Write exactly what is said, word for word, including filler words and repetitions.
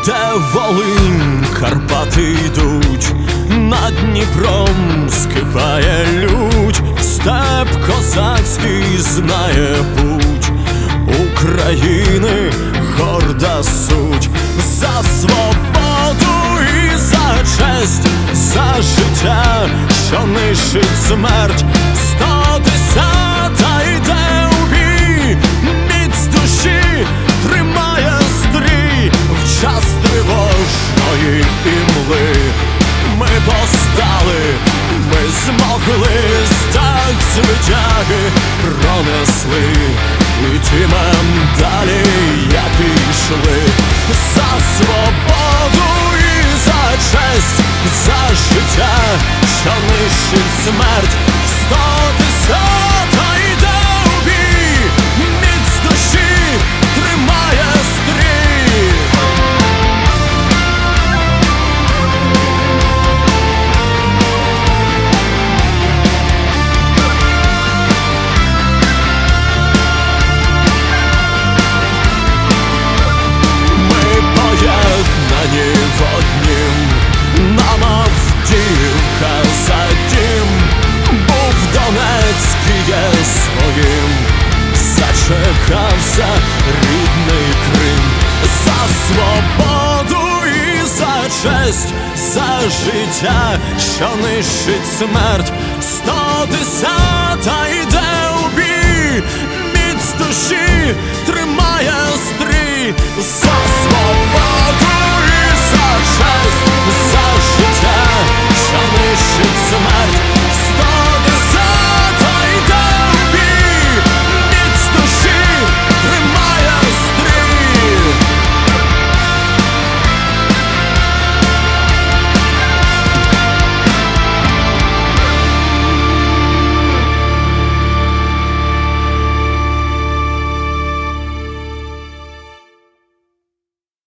де Волинь, Карпати йдуть, над Дніпром скипає лють, степ козацький знає путь України, горда суть. За свободу і за честь, за життя, що нищить смерть, сто десята йде у бій, міць душі тримає стрій. В час тривожної імли ми постали, ми змогли, стак звитяги пронесли, і тімем далі як пішли. За свободу і за честь, за життя, що нищить смерть, сто десята йде у бій, міць душі тримає стрій. Поєднані в однім, нам Авдіївка за дім, був Донецький є своїм, зачекався рідний Крим. За свободу і за честь, за життя, що нищить смерть, сто десята йде у бій, міць душі тримає стрій. За свободу